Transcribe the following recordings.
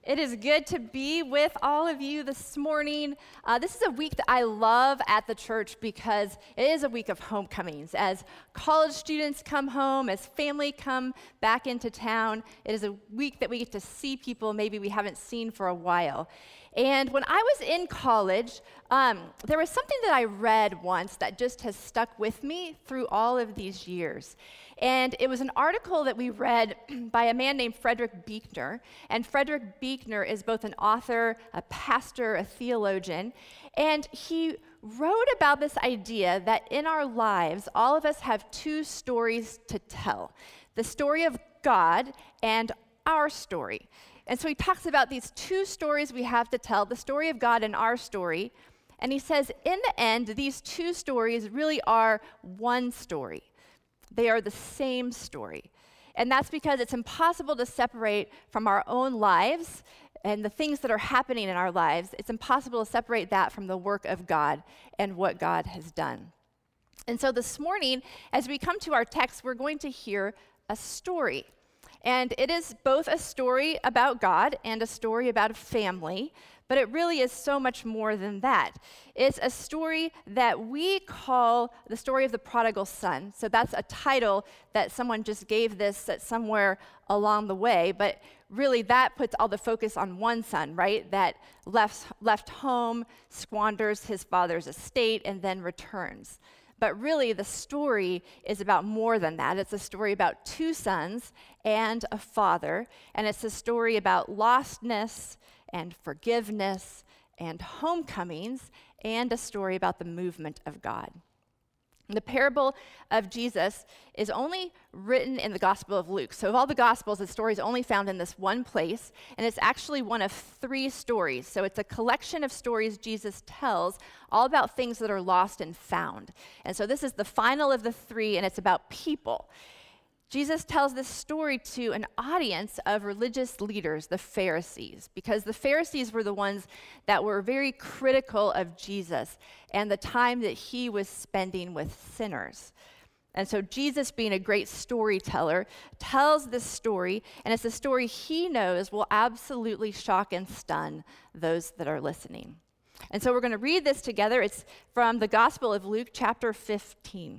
It is good to be with all of you this morning. This is a week that I love at the church because it is a week of homecomings. As college students come home, as family come back into town, it is a week that we get to see people maybe we haven't seen for a while. And when I was in college, there was something that I read once that just has stuck with me through all of these years. And it was an article that we read by a man named Frederick Buechner. And Frederick Buechner is both an author, a pastor, a theologian. And he wrote about this idea that in our lives, all of us have two stories to tell: the story of God and our story. And so he talks about these two stories we have to tell, the story of God and our story. And he says, in the end, these two stories really are one story. They are the same story. And that's because it's impossible to separate from our own lives and the things that are happening in our lives. It's impossible to separate that from the work of God and what God has done. And so this morning, as we come to our text, we're going to hear a story. And it is both a story about God and a story about a family, but it really is so much more than that. It's a story that we call the story of the prodigal son. So that's a title that someone just gave this at somewhere along the way, but really that puts all the focus on one son, right? That left home, squanders his father's estate, and then returns. But really, the story is about more than that. It's a story about two sons and a father, and it's a story about lostness and forgiveness and homecomings, and a story about the movement of God. The parable of Jesus is only written in the Gospel of Luke. So of all the Gospels, the story is only found in this one place, and it's actually one of three stories. So it's a collection of stories Jesus tells all about things that are lost and found. And so this is the final of the three, and it's about people. Jesus tells this story to an audience of religious leaders, the Pharisees, because the Pharisees were the ones that were very critical of Jesus and the time that he was spending with sinners. And so Jesus, being a great storyteller, tells this story, and it's a story he knows will absolutely shock and stun those that are listening. And so we're going to read this together. It's from the Gospel of Luke, chapter 15.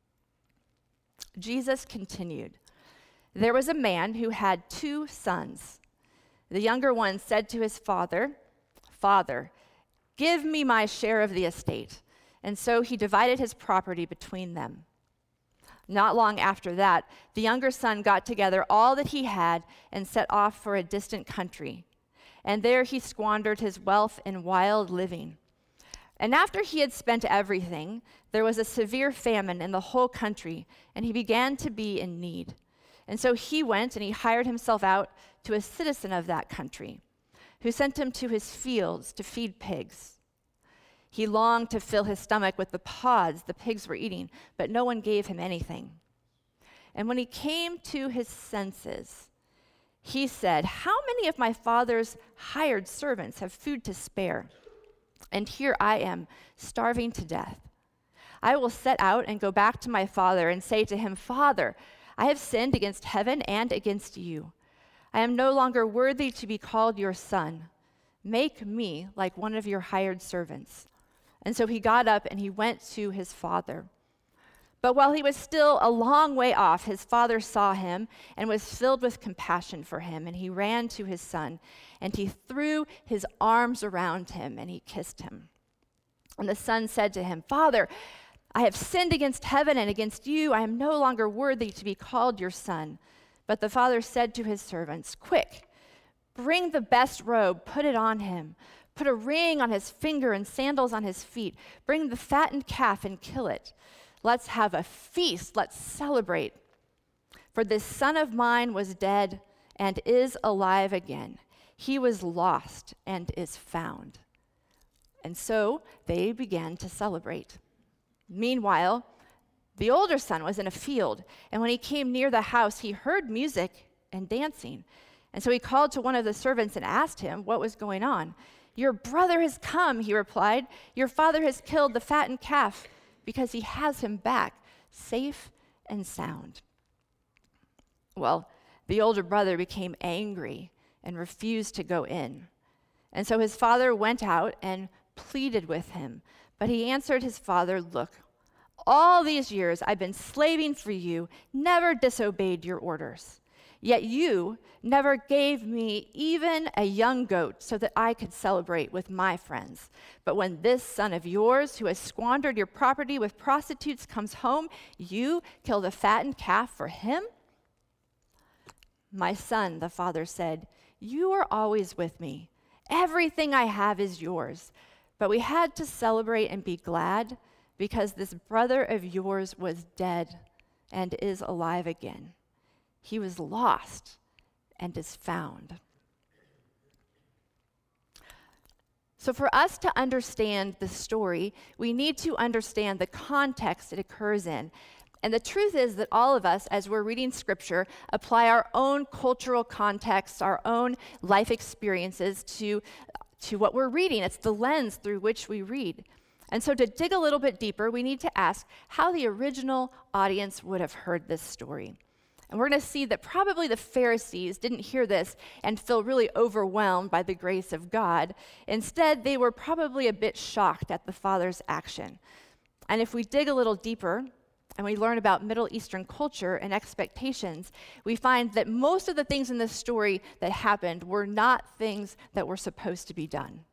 Jesus continued, "There was a man who had two sons. The younger one said to his father, 'Father, give me my share of the estate.' And so he divided his property between them. Not long after that, the younger son got together all that he had and set off for a distant country. And there he squandered his wealth in wild living. And after he had spent everything, there was a severe famine in the whole country, and he began to be in need. And so he went and he hired himself out to a citizen of that country, who sent him to his fields to feed pigs. He longed to fill his stomach with the pods the pigs were eating, but no one gave him anything. And when he came to his senses, he said, 'How many of my father's hired servants have food to spare? And here I am, starving to death. I will set out and go back to my father and say to him, Father, I have sinned against heaven and against you. I am no longer worthy to be called your son. Make me like one of your hired servants.' And so he got up and he went to his father. But while he was still a long way off, his father saw him and was filled with compassion for him. And he ran to his son, and he threw his arms around him, and he kissed him. And the son said to him, 'Father, I have sinned against heaven and against you. I am no longer worthy to be called your son.' But the father said to his servants, 'Quick, bring the best robe, put it on him. Put a ring on his finger and sandals on his feet. Bring the fattened calf and kill it. Let's have a feast. Let's celebrate. For this son of mine was dead and is alive again. He was lost and is found.' And so they began to celebrate. Meanwhile, the older son was in a field, and when he came near the house, he heard music and dancing. And so he called to one of the servants and asked him what was going on. 'Your brother has come,' he replied. 'Your father has killed the fattened calf, because he has him back, safe and sound.' Well, the older brother became angry, and refused to go in. And so his father went out and pleaded with him. But he answered his father, "Look, all these years I've been slaving for you, never disobeyed your orders. Yet you never gave me even a young goat so that I could celebrate with my friends. But when this son of yours, who has squandered your property with prostitutes, comes home, you kill the fattened calf for him?" "My son," the father said, "you are always with me. Everything I have is yours. But we had to celebrate and be glad because this brother of yours was dead and is alive again. He was lost and is found." So for us to understand the story, we need to understand the context it occurs in. And the truth is that all of us, as we're reading scripture, apply our own cultural contexts, our own life experiences to what we're reading. It's the lens through which we read. And so to dig a little bit deeper, we need to ask how the original audience would have heard this story. And we're going to see that probably the Pharisees didn't hear this and feel really overwhelmed by the grace of God. Instead, they were probably a bit shocked at the Father's action. And if we dig a little deeper and we learn about Middle Eastern culture and expectations, we find that most of the things in this story that happened were not things that were supposed to be done.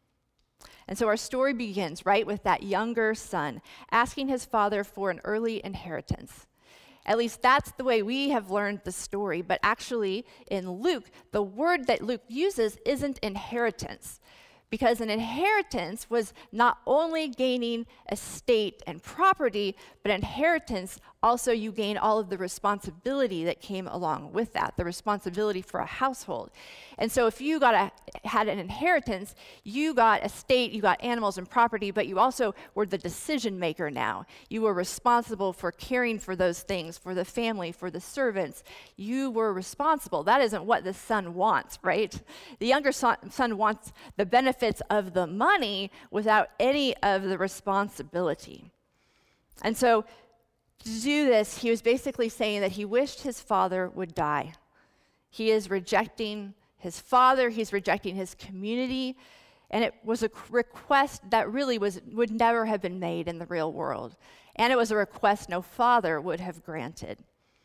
And so our story begins, right, with that younger son asking his father for an early inheritance. At least that's the way we have learned the story. But actually, in Luke, the word that Luke uses isn't inheritance, because an inheritance was not only gaining estate and property, but inheritance also you gain all of the responsibility that came along with that, the responsibility for a household. And so if you had an inheritance, you got estate, you got animals and property, but you also were the decision maker now. You were responsible for caring for those things, for the family, for the servants. You were responsible. That isn't what the son wants, right? The younger son wants the benefits of the money without any of the responsibility. And so to do this, he was basically saying that he wished his father would die. He is rejecting his father, he's rejecting his community, and it was a request that really would never have been made in the real world. And it was a request no father would have granted.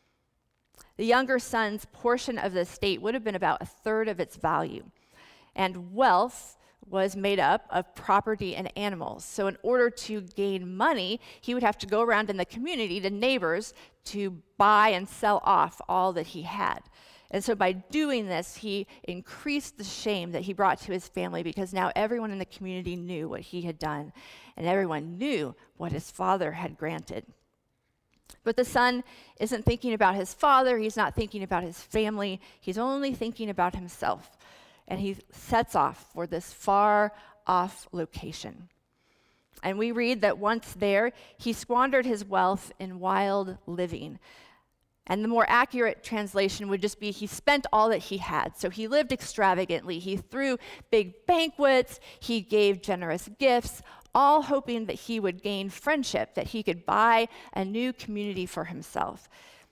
The younger son's portion of the estate would have been about a third of its value. And wealth was made up of property and animals. So in order to gain money, he would have to go around in the community to neighbors to buy and sell off all that he had. And so by doing this, he increased the shame that he brought to his family, because now everyone in the community knew what he had done, and everyone knew what his father had granted. But the son isn't thinking about his father, he's not thinking about his family, he's only thinking about himself. And he sets off for this far-off location. And we read that once there, he squandered his wealth in wild living. And the more accurate translation would just be he spent all that he had. So he lived extravagantly. He threw big banquets. He gave generous gifts, all hoping that he would gain friendship, that he could buy a new community for himself.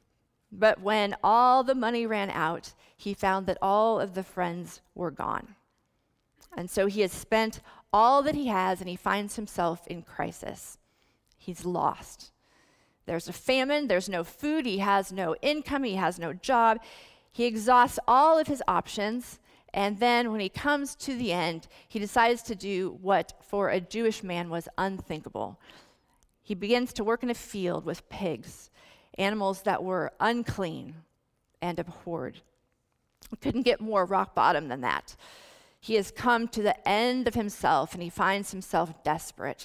But when all the money ran out, he found that all of the friends were gone. And so he has spent all that he has, and he finds himself in crisis. He's lost. There's a famine, there's no food, he has no income, he has no job. He exhausts all of his options, and then when he comes to the end, he decides to do what for a Jewish man was unthinkable. He begins to work in a field with pigs, animals that were unclean and abhorred. He couldn't get more rock bottom than that. He has come to the end of himself, and he finds himself desperate.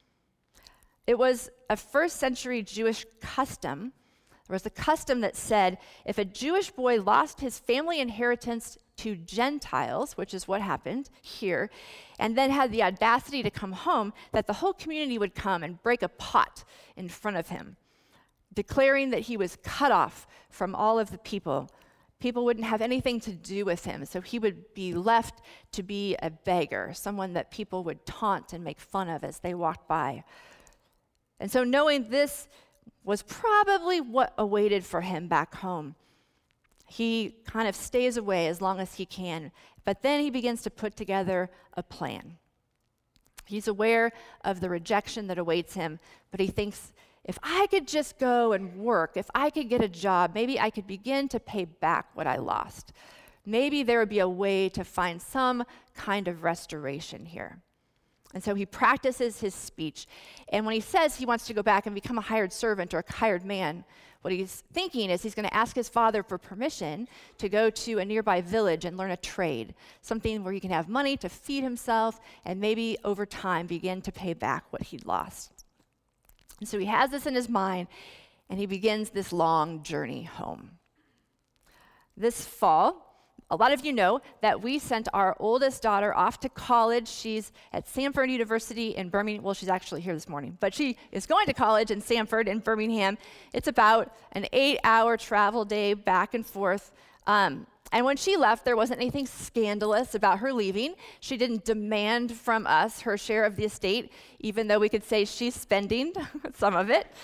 It was a first century Jewish custom. There was a custom that said if a Jewish boy lost his family inheritance to Gentiles, which is what happened here, and then had the audacity to come home, that the whole community would come and break a pot in front of him, declaring that he was cut off from all of the people. People wouldn't have anything to do with him, so he would be left to be a beggar, someone that people would taunt and make fun of as they walked by. And so knowing this was probably what awaited for him back home, He kind of stays away as long as he can, but then he begins to put together a plan. He's aware of the rejection that awaits him, but he thinks, if I could just go and work, if I could get a job, maybe I could begin to pay back what I lost. Maybe there would be a way to find some kind of restoration here. And so he practices his speech. And when he says he wants to go back and become a hired servant or a hired man, what he's thinking is he's going to ask his father for permission to go to a nearby village and learn a trade, something where he can have money to feed himself and maybe over time begin to pay back what he'd lost. And so he has this in his mind, and he begins this long journey home. This fall, a lot of you know that we sent our oldest daughter off to college. She's at Samford University in Birmingham. Well, she's actually here this morning, but she is going to college in Samford in Birmingham. It's about an 8-hour travel day back and forth. And when she left, there wasn't anything scandalous about her leaving. She didn't demand from us her share of the estate, even though we could say she's spending some of it.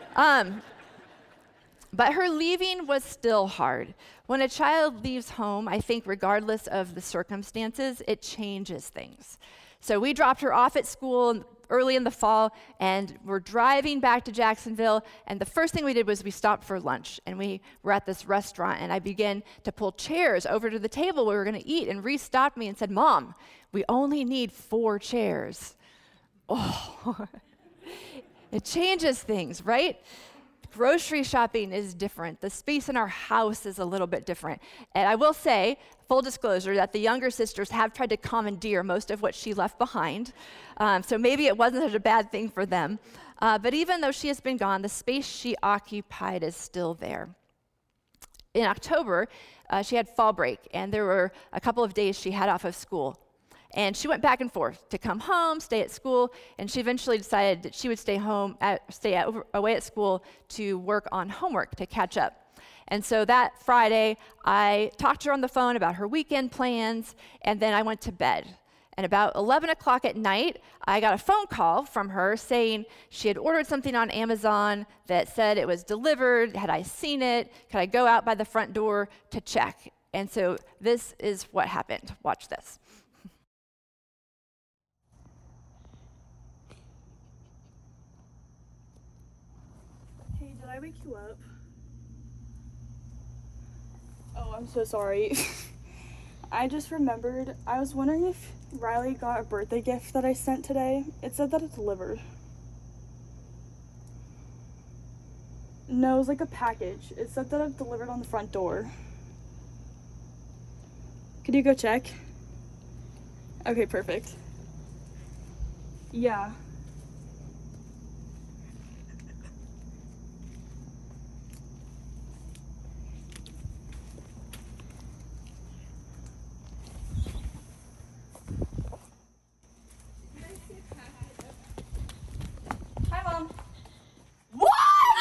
But her leaving was still hard. When a child leaves home, I think regardless of the circumstances, it changes things. So we dropped her off at school early in the fall, and we're driving back to Jacksonville, and the first thing we did was we stopped for lunch, and we were at this restaurant, and I began to pull chairs over to the table where we were going to eat, and Reese stopped me and said, "Mom, we only need 4 chairs." Oh, it changes things, right? Grocery shopping is different. The space in our house is a little bit different. And I will say, full disclosure, that the younger sisters have tried to commandeer most of what she left behind. So maybe it wasn't such a bad thing for them. But even though she has been gone, the space she occupied is still there. In October, she had fall break, and there were a couple of days she had off of school. And she went back and forth to come home, stay at school, and she eventually decided that she would stay away at school to work on homework to catch up. And so that Friday, I talked to her on the phone about her weekend plans, and then I went to bed. And about 11 o'clock at night, I got a phone call from her saying she had ordered something on Amazon that said it was delivered. Had I seen it? Could I go out by the front door to check? And so this is what happened. Watch this. Did I wake you up? Oh, I'm so sorry. I just remembered, I was wondering if Riley got a birthday gift that I sent today. It said that it delivered. No, it was like a package. It said that it delivered on the front door. Could you go check? Okay, perfect. Yeah. Hi, Mom. What?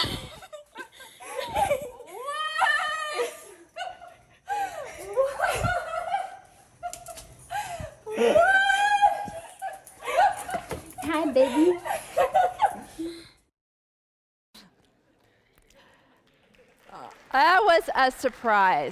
Hi, baby. That was a surprise.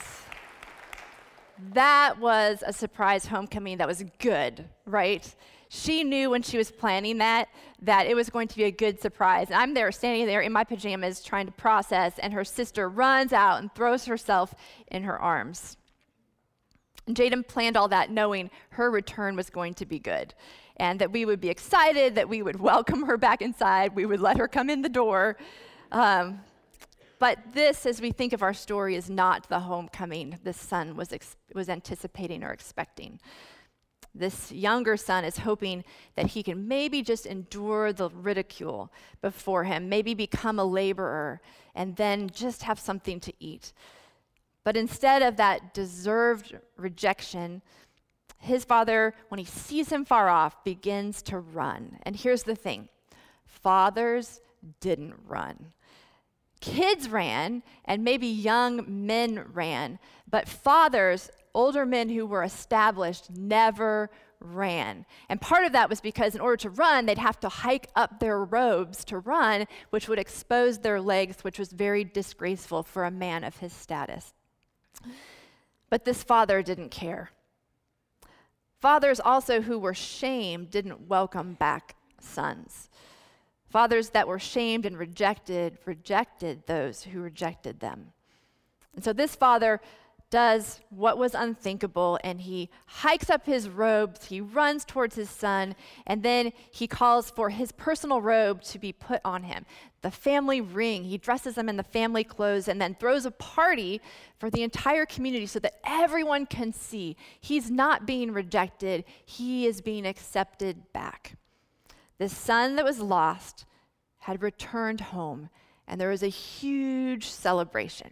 That was a surprise homecoming that was good, right? She knew when she was planning that it was going to be a good surprise. And I'm there, standing there in my pajamas, trying to process, and her sister runs out and throws herself in her arms. And Jaden planned all that knowing her return was going to be good, and that we would be excited, that we would welcome her back inside, we would let her come in the door. But this, as we think of our story, is not the homecoming this son was anticipating or expecting. This younger son is hoping that he can maybe just endure the ridicule before him, maybe become a laborer, and then just have something to eat. But instead of that deserved rejection, his father, when he sees him far off, begins to run. And here's the thing: fathers didn't run. Kids ran, and maybe young men ran, but fathers, older men who were established, never ran. And part of that was because in order to run, they'd have to hike up their robes to run, which would expose their legs, which was very disgraceful for a man of his status. But this father didn't care. Fathers also who were shamed didn't welcome back sons. Fathers that were shamed and rejected those who rejected them. And so this father does what was unthinkable, and he hikes up his robes, he runs towards his son, and then he calls for his personal robe to be put on him. The family ring, he dresses him in the family clothes and then throws a party for the entire community so that everyone can see he's not being rejected, he is being accepted back. The son that was lost had returned home, and there was a huge celebration.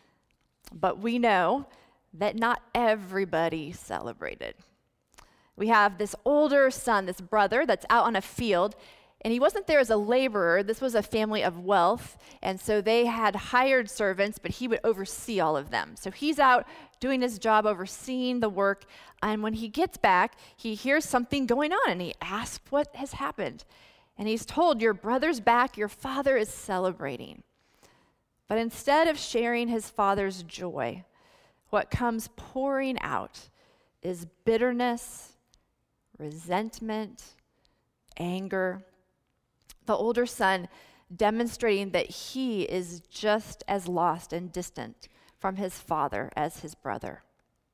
But we know that not everybody celebrated. We have this older son, this brother that's out on a field, and he wasn't there as a laborer. This was a family of wealth, and so they had hired servants, but he would oversee all of them. So he's out doing his job, overseeing the work, and when he gets back, he hears something going on, and he asks what has happened. And he's told, your brother's back, your father is celebrating. But instead of sharing his father's joy, what comes pouring out is bitterness, resentment, anger. The older son demonstrating that he is just as lost and distant from his father as his brother.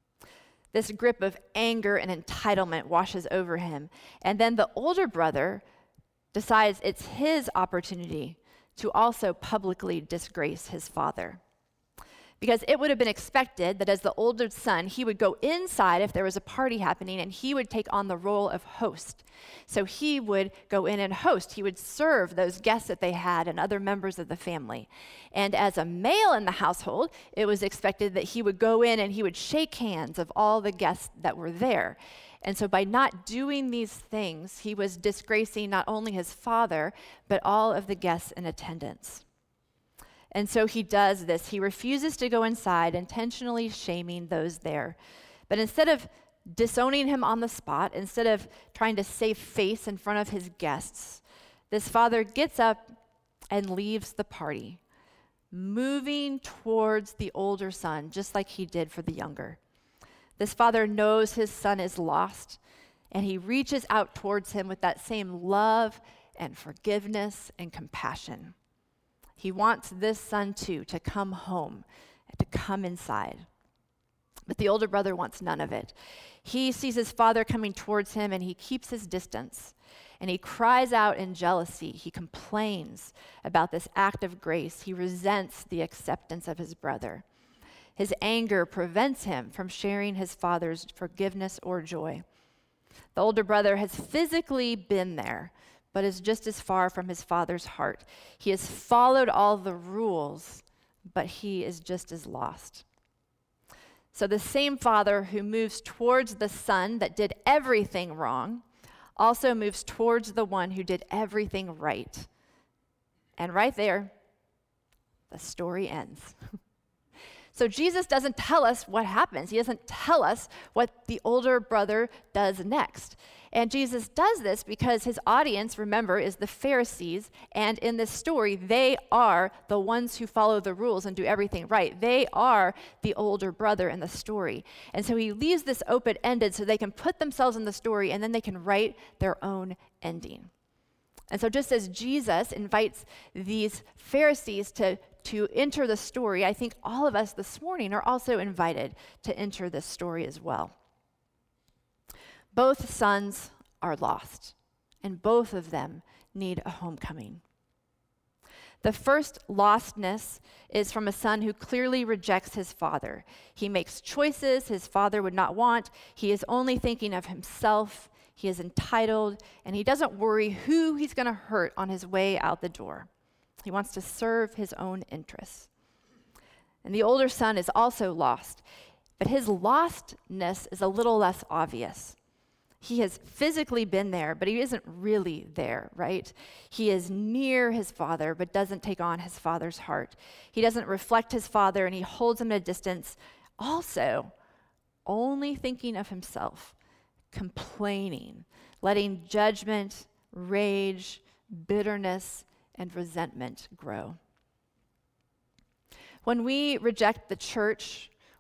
This grip of anger and entitlement washes over him. And then the older brother decides it's his opportunity to also publicly disgrace his father. Because it would have been expected that as the older son, he would go inside if there was a party happening, and he would take on the role of host. So he would go in and host. He would serve those guests that they had and other members of the family. And as a male in the household, it was expected that he would go in and he would shake hands of all the guests that were there. And so by not doing these things, he was disgracing not only his father, but all of the guests in attendance. And so he does this. He refuses to go inside, intentionally shaming those there. But instead of disowning him on the spot, instead of trying to save face in front of his guests, this father gets up and leaves the party, moving towards the older son, just like he did for the younger. This father knows his son is lost, and he reaches out towards him with that same love and forgiveness and compassion. He wants this son too to come home and to come inside. But the older brother wants none of it. He sees his father coming towards him, and he keeps his distance. And he cries out in jealousy. He complains about this act of grace. He resents the acceptance of his brother. His anger prevents him from sharing his father's forgiveness or joy. The older brother has physically been there, but is just as far from his father's heart. He has followed all the rules, but he is just as lost. So the same father who moves towards the son that did everything wrong also moves towards the one who did everything right. And right there, the story ends. So Jesus doesn't tell us what happens. He doesn't tell us what the older brother does next. And Jesus does this because his audience, remember, is the Pharisees. And in this story, they are the ones who follow the rules and do everything right. They are the older brother in the story. And so he leaves this open-ended so they can put themselves in the story, and then they can write their own ending. And so just as Jesus invites these Pharisees to enter the story, I think all of us this morning are also invited to enter this story as well. Both sons are lost, and both of them need a homecoming. The first lostness is from a son who clearly rejects his father. He makes choices his father would not want. He is only thinking of himself. He is entitled, and he doesn't worry who he's going to hurt on his way out the door. He wants to serve his own interests. And the older son is also lost, but his lostness is a little less obvious. He has physically been there, but he isn't really there, right? He is near his father, but doesn't take on his father's heart. He doesn't reflect his father, and he holds him at a distance, also only thinking of himself, complaining, letting judgment, rage, bitterness, and resentment grow. When we reject the church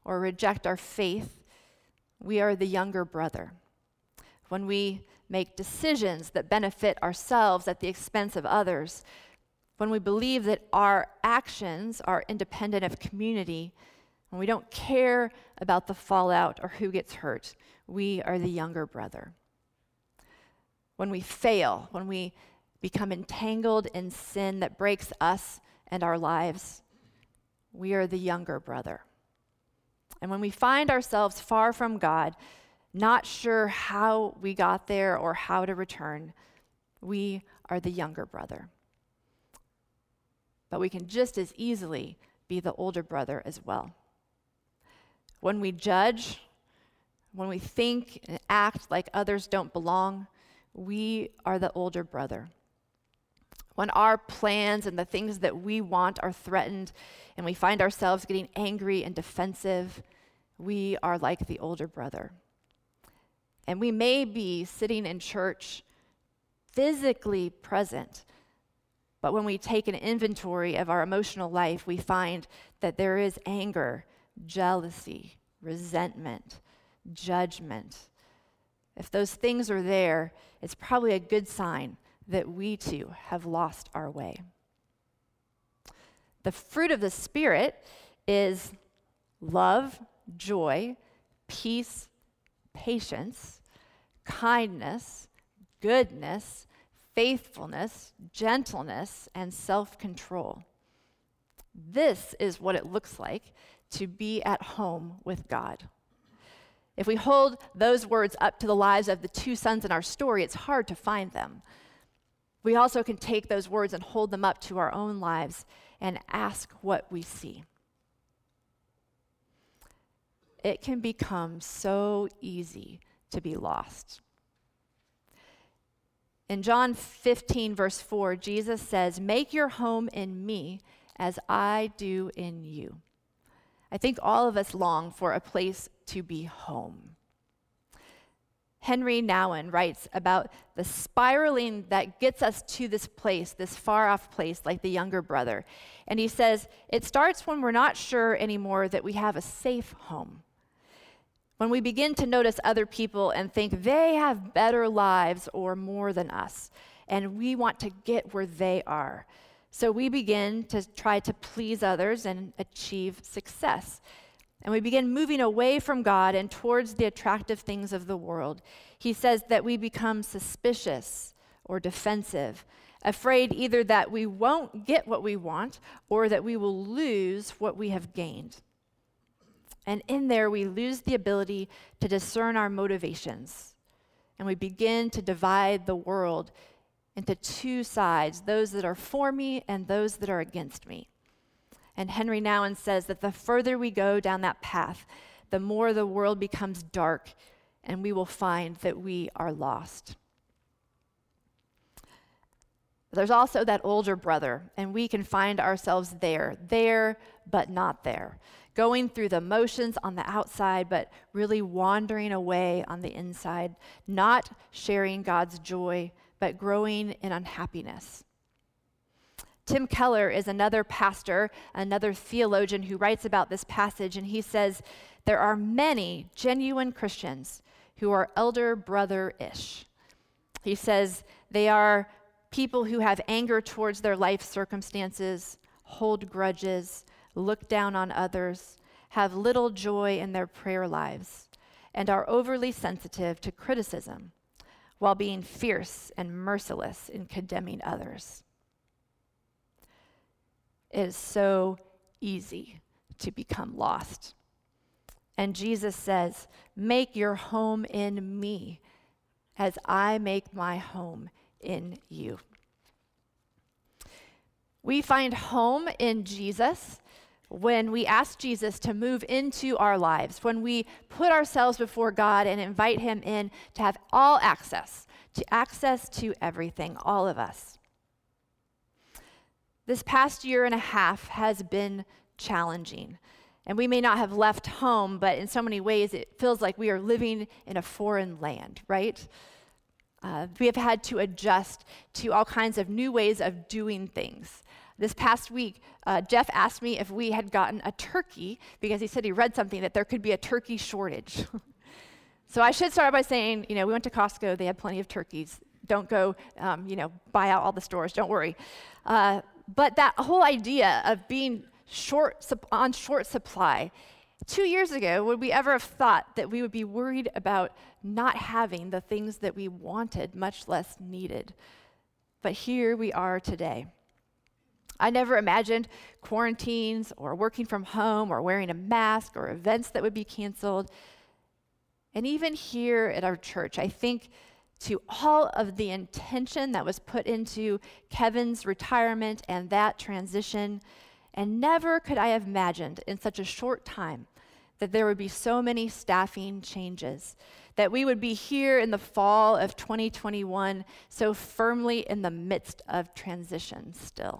or reject our faith, we are the younger brother. When we make decisions that benefit ourselves at the expense of others, when we believe that our actions are independent of community, when we don't care about the fallout or who gets hurt, we are the younger brother. When we fail, when we become entangled in sin that breaks us and our lives, we are the younger brother. And when we find ourselves far from God, not sure how we got there or how to return, we are the younger brother. But we can just as easily be the older brother as well. When we judge, when we think and act like others don't belong, we are the older brother. When our plans and the things that we want are threatened and we find ourselves getting angry and defensive, we are like the older brother. And we may be sitting in church physically present, but when we take an inventory of our emotional life, we find that there is anger, jealousy, resentment, judgment. If those things are there, it's probably a good sign that we too have lost our way. The fruit of the Spirit is love, joy, peace, patience, kindness, goodness, faithfulness, gentleness, and self-control. This is what it looks like to be at home with God. If we hold those words up to the lives of the two sons in our story, it's hard to find them. We also can take those words and hold them up to our own lives and ask what we see. It can become so easy to be lost. In John 15, verse 4, Jesus says, "Make your home in me as I do in you." I think all of us long for a place to be home. Henry Nouwen writes about the spiraling that gets us to this place, this far-off place like the younger brother. And he says, it starts when we're not sure anymore that we have a safe home. When we begin to notice other people and think they have better lives or more than us, and we want to get where they are. So we begin to try to please others and achieve success. And we begin moving away from God and towards the attractive things of the world. He says that we become suspicious or defensive, afraid either that we won't get what we want or that we will lose what we have gained. And in there, we lose the ability to discern our motivations. And we begin to divide the world into two sides, those that are for me and those that are against me. And Henry Nouwen says that the further we go down that path, the more the world becomes dark, and we will find that we are lost. There's also that older brother, and we can find ourselves there, but not there. Going through the motions on the outside, but really wandering away on the inside, not sharing God's joy, but growing in unhappiness. Tim Keller is another pastor, another theologian who writes about this passage, and he says, there are many genuine Christians who are elder brother-ish. He says they are people who have anger towards their life circumstances, hold grudges, look down on others, have little joy in their prayer lives, and are overly sensitive to criticism while being fierce and merciless in condemning others. It is so easy to become lost. And Jesus says, make your home in me as I make my home in you. We find home in Jesus when we ask Jesus to move into our lives, when we put ourselves before God and invite him in to have all access to everything, all of us. This past year and a half has been challenging, and we may not have left home, but in so many ways it feels like we are living in a foreign land, right? We have had to adjust to all kinds of new ways of doing things. This past week, Jeff asked me if we had gotten a turkey because he said he read something that there could be a turkey shortage. So I should start by saying, we went to Costco. They had plenty of turkeys. Don't go, buy out all the stores. Don't worry. But that whole idea of being on short supply, 2 years ago, would we ever have thought that we would be worried about not having the things that we wanted, much less needed? But here we are today. I never imagined quarantines or working from home or wearing a mask or events that would be canceled. And even here at our church, I think to all of the intention that was put into Kevin's retirement and that transition, and never could I have imagined in such a short time that there would be so many staffing changes, that we would be here in the fall of 2021 so firmly in the midst of transition still.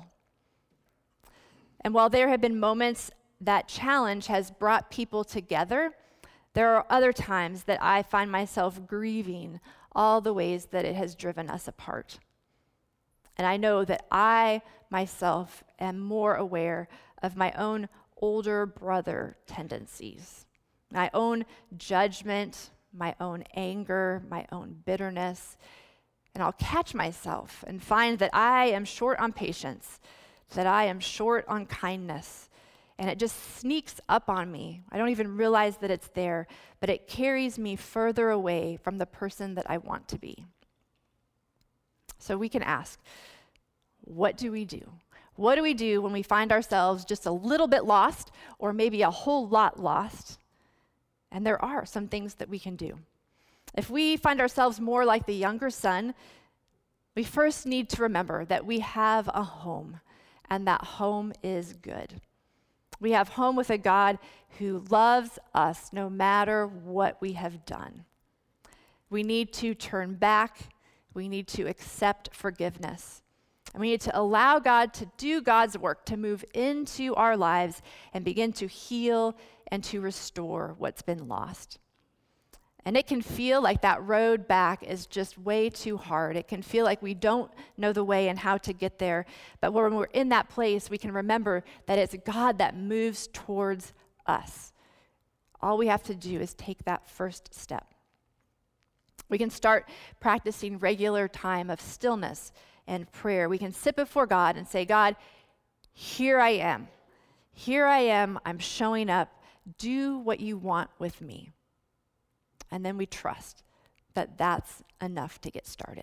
And while there have been moments that challenge has brought people together, there are other times that I find myself grieving all the ways that it has driven us apart. And I know that I myself am more aware of my own older brother tendencies, my own judgment, my own anger, my own bitterness. And I'll catch myself and find that I am short on patience, that I am short on kindness, and it just sneaks up on me. I don't even realize that it's there, but it carries me further away from the person that I want to be. So we can ask, what do we do? What do we do when we find ourselves just a little bit lost, or maybe a whole lot lost? And there are some things that we can do. If we find ourselves more like the younger son, we first need to remember that we have a home, and that home is good. We have home with a God who loves us no matter what we have done. We need to turn back. We need to accept forgiveness. And we need to allow God to do God's work, to move into our lives and begin to heal and to restore what's been lost. And it can feel like that road back is just way too hard. It can feel like we don't know the way and how to get there. But when we're in that place, we can remember that it's God that moves towards us. All we have to do is take that first step. We can start practicing regular time of stillness and prayer. We can sit before God and say, God, here I am. Here I am. I'm showing up. Do what you want with me. And then we trust that that's enough to get started.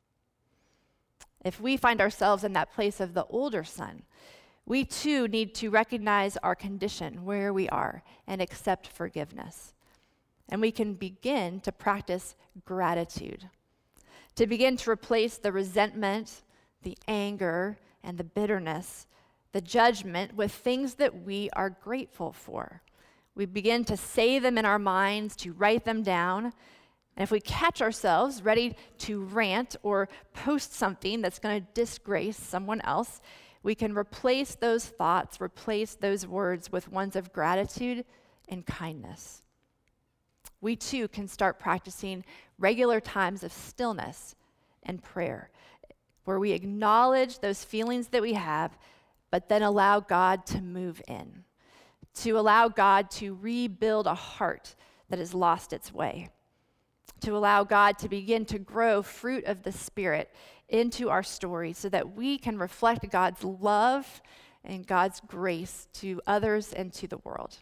If we find ourselves in that place of the older son, we too need to recognize our condition, where we are, and accept forgiveness. And we can begin to practice gratitude, to begin to replace the resentment, the anger, and the bitterness, the judgment with things that we are grateful for. We begin to say them in our minds, to write them down. And if we catch ourselves ready to rant or post something that's going to disgrace someone else, we can replace those thoughts, replace those words with ones of gratitude and kindness. We too can start practicing regular times of stillness and prayer, where we acknowledge those feelings that we have, but then allow God to move in, to allow God to rebuild a heart that has lost its way, to allow God to begin to grow fruit of the Spirit into our story so that we can reflect God's love and God's grace to others and to the world.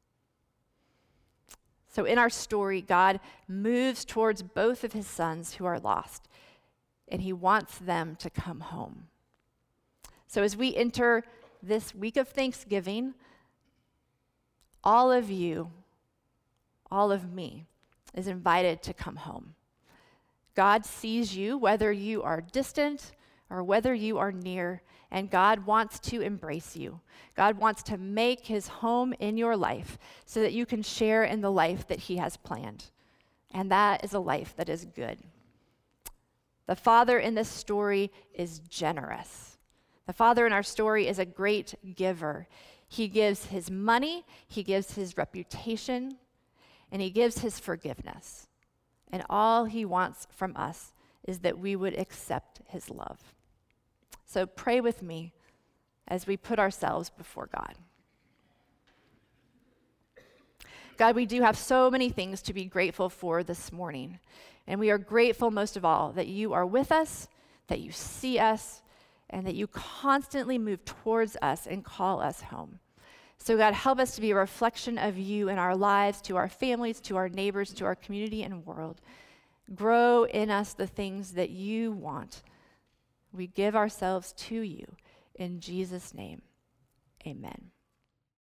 So in our story, God moves towards both of his sons who are lost, and he wants them to come home. So as we enter this week of Thanksgiving, all of you, all of me, is invited to come home. God sees you, whether you are distant or whether you are near, and God wants to embrace you. God wants to make his home in your life so that you can share in the life that he has planned. And that is a life that is good. The father in this story is generous. The father in our story is a great giver. He gives his money, he gives his reputation, and he gives his forgiveness. And all he wants from us is that we would accept his love. So pray with me as we put ourselves before God. God, we do have so many things to be grateful for this morning. And we are grateful most of all that you are with us, that you see us, and that you constantly move towards us and call us home. So God, help us to be a reflection of you in our lives, to our families, to our neighbors, to our community and world. Grow in us the things that you want. We give ourselves to you. In Jesus' name, amen.